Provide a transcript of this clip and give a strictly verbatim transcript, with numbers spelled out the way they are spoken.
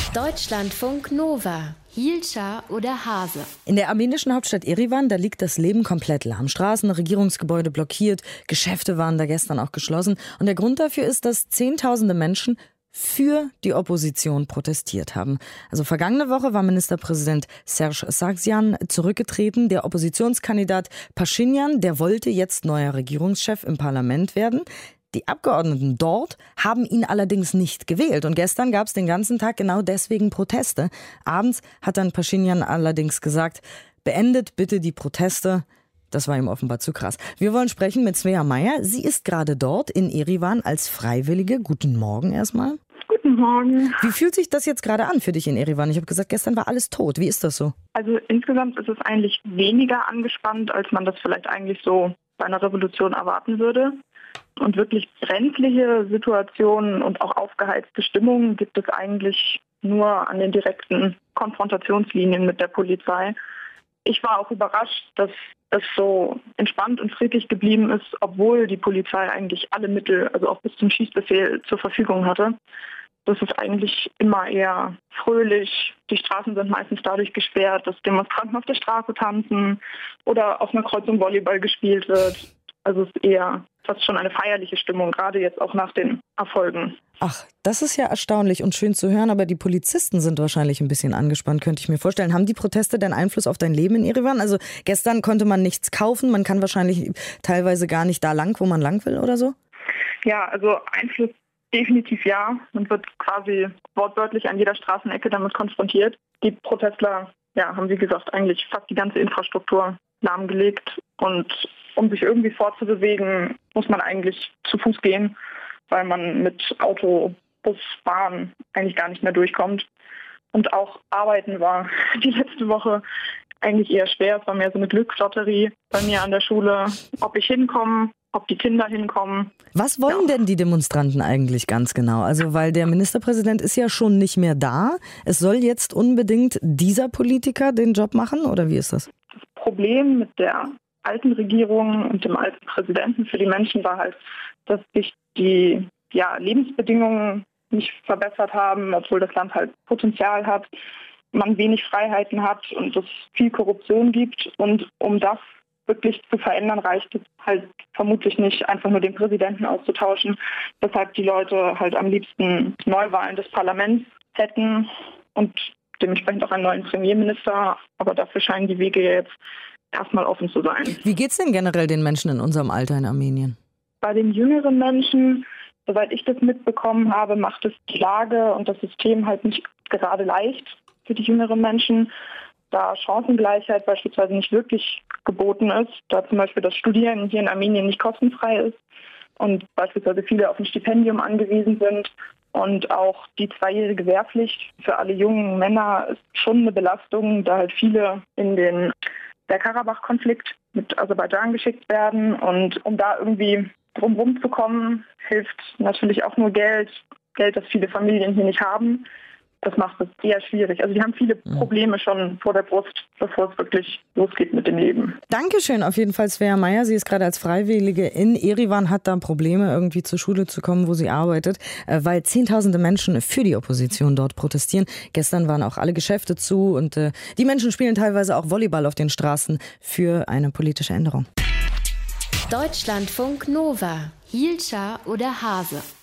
Deutschlandfunk Nova. Hielscher oder Hase? In der armenischen Hauptstadt Erivan, da liegt das Leben komplett lahm. Straßen, Regierungsgebäude blockiert, Geschäfte waren da gestern auch geschlossen. Und der Grund dafür ist, dass Zehntausende Menschen für die Opposition protestiert haben. Also vergangene Woche war Ministerpräsident Serj Sargsyan zurückgetreten. Der Oppositionskandidat Pashinyan, der wollte jetzt neuer Regierungschef im Parlament werden. Die Abgeordneten dort haben ihn allerdings nicht gewählt. Und gestern gab es den ganzen Tag genau deswegen Proteste. Abends hat dann Pashinyan allerdings gesagt, beendet bitte die Proteste. Das war ihm offenbar zu krass. Wir wollen sprechen mit Svea Meyer. Sie ist gerade dort in Erivan als Freiwillige. Guten Morgen erstmal. Guten Morgen. Wie fühlt sich das jetzt gerade an für dich in Erivan? Ich habe gesagt, gestern war alles tot. Wie ist das so? Also insgesamt ist es eigentlich weniger angespannt, als man das vielleicht eigentlich so bei einer Revolution erwarten würde. Und wirklich brenzliche Situationen und auch aufgeheizte Stimmungen gibt es eigentlich nur an den direkten Konfrontationslinien mit der Polizei. Ich war auch überrascht, dass es so entspannt und friedlich geblieben ist, obwohl die Polizei eigentlich alle Mittel, also auch bis zum Schießbefehl, zur Verfügung hatte. Das ist eigentlich immer eher fröhlich. Die Straßen sind meistens dadurch gesperrt, dass Demonstranten auf der Straße tanzen oder auf einer Kreuzung Volleyball gespielt wird. Also es ist eher fast schon eine feierliche Stimmung, gerade jetzt auch nach den Erfolgen. Ach, das ist ja erstaunlich und schön zu hören, aber die Polizisten sind wahrscheinlich ein bisschen angespannt, könnte ich mir vorstellen. Haben die Proteste denn Einfluss auf dein Leben in Erivan? Also gestern konnte man nichts kaufen, man kann wahrscheinlich teilweise gar nicht da lang, wo man lang will oder so? Ja, also Einfluss definitiv ja. Man wird quasi wortwörtlich an jeder Straßenecke damit konfrontiert. Die Protestler, ja, haben wie gesagt eigentlich fast die ganze Infrastruktur lahmgelegt und um sich irgendwie fortzubewegen, muss man eigentlich zu Fuß gehen, weil man mit Auto, Bus, Bahn eigentlich gar nicht mehr durchkommt. Und auch Arbeiten war die letzte Woche eigentlich eher schwer. Es war mehr so eine Glückslotterie bei mir an der Schule, ob ich hinkomme, ob die Kinder hinkommen. Was wollen ja. denn die Demonstranten eigentlich ganz genau? Also weil der Ministerpräsident ist ja schon nicht mehr da. Es soll jetzt unbedingt dieser Politiker den Job machen oder wie ist das? Das Problem mit der alten Regierung und dem alten Präsidenten für die Menschen war halt, dass sich die ja, Lebensbedingungen nicht verbessert haben, obwohl das Land halt Potenzial hat, man wenig Freiheiten hat und es viel Korruption gibt. Und um das wirklich zu verändern, reicht es halt vermutlich nicht, einfach nur den Präsidenten auszutauschen, weshalb die Leute halt am liebsten Neuwahlen des Parlaments hätten und dementsprechend auch einen neuen Premierminister. Aber dafür scheinen die Wege jetzt erstmal offen zu sein. Wie geht's denn generell den Menschen in unserem Alter in Armenien? Bei den jüngeren Menschen, soweit ich das mitbekommen habe, macht es die Lage und das System halt nicht gerade leicht für die jüngeren Menschen, da Chancengleichheit beispielsweise nicht wirklich geboten ist, da zum Beispiel das Studieren hier in Armenien nicht kostenfrei ist und beispielsweise viele auf ein Stipendium angewiesen sind. Und auch die zweijährige Wehrpflicht für alle jungen Männer ist schon eine Belastung, da halt viele in den der Karabach-Konflikt mit Aserbaidschan geschickt werden. Und um da irgendwie drumherum zu kommen, hilft natürlich auch nur Geld. Geld, das viele Familien hier nicht haben. Das macht es eher schwierig. Also die haben viele Probleme schon vor der Brust, bevor es wirklich losgeht mit dem Leben. Dankeschön auf jeden Fall, Svea Meyer. Sie ist gerade als Freiwillige in Erivan, hat da Probleme, irgendwie zur Schule zu kommen, wo sie arbeitet, weil zehntausende Menschen für die Opposition dort protestieren. Gestern waren auch alle Geschäfte zu und äh, die Menschen spielen teilweise auch Volleyball auf den Straßen für eine politische Änderung. Deutschlandfunk Nova. Hielscher oder Hase?